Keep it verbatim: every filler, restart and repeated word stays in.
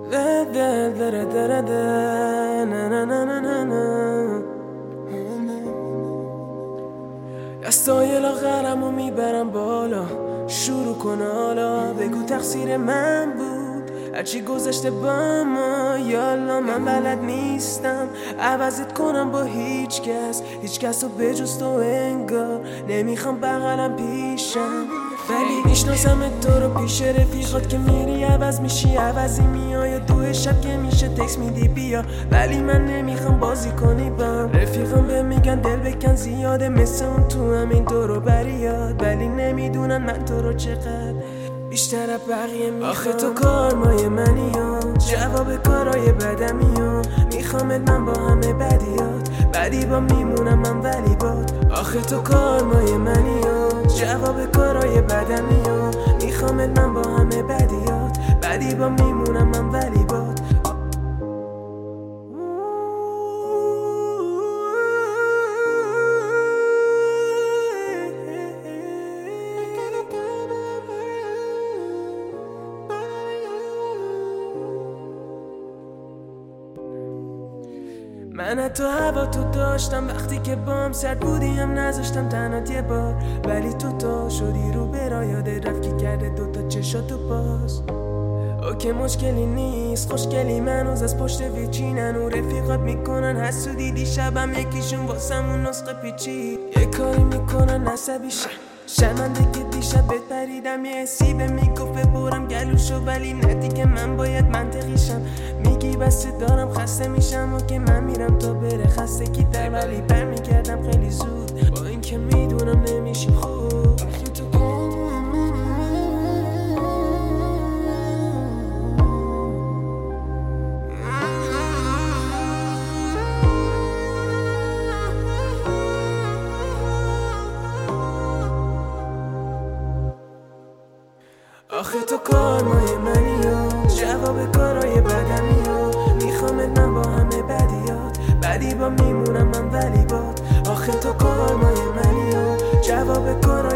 دستای لاغرمو میبرم بالا، شروع کن حالا بگو تقصیر من بود هرچی گذشته با ما. یالا من بلد نیستم عوضت کنم با هیچ کس، هیچ کس رو بجز تو انگار نمیخوام بغلم پیشم، ولی میشناسم تو رو پیش رفیقات که میری عوض میشی، عوضی میای دو شب که میشه تکس میدی بیا، ولی من نمیخوام بازی کنی بام. رفیقم به میگن دل بکن زیاده مثل اون تو همین دورو بریاد، ولی نمیدونن من تو رو چقدر بیشتر بقیه میخوام. آخه تو کارمای منی ها، جواب کارای بدمی ها، میخوامت من با همه بدیات، بدی با میمونم من ولی باد. آخه تو کارمای منی ها، جواب کارای بدمی ها، میخوامت من با همه بدیات، بدی با میمونم من ولی باد. من حتی هوا تو داشتم وقتی که بام سرد بودیم نذاشتم تنات یه بار، ولی تو تا شدی رو برا یاده رفت که کرده دوتا چشاتو باز. اوکی مشکلی نیست خوشگلی منوز از پشت ویچینن و رفیقات میکنن حسودی، دیشبم یکیشون واسمون نسخه پیچی یه کاری میکنن عصبی شم شرمنده که دیشب بهت پریدم، یه حسی به میگفت ببرم گلوشو ولی ندی که من باید منطقی شم. میگی بسه دارم خسته میشم و که من میرم تا بره خسته کی در، ولی برمیگردم خیلی زود با این که میدونم نمیشیم خوب. آخه تو کارمای منی ها، جواب کارای بدمی ها، میخوامت من با همه بدیات، بدی با میمونم من ولی باد. آخه تو کارمای منی ها، جواب کارای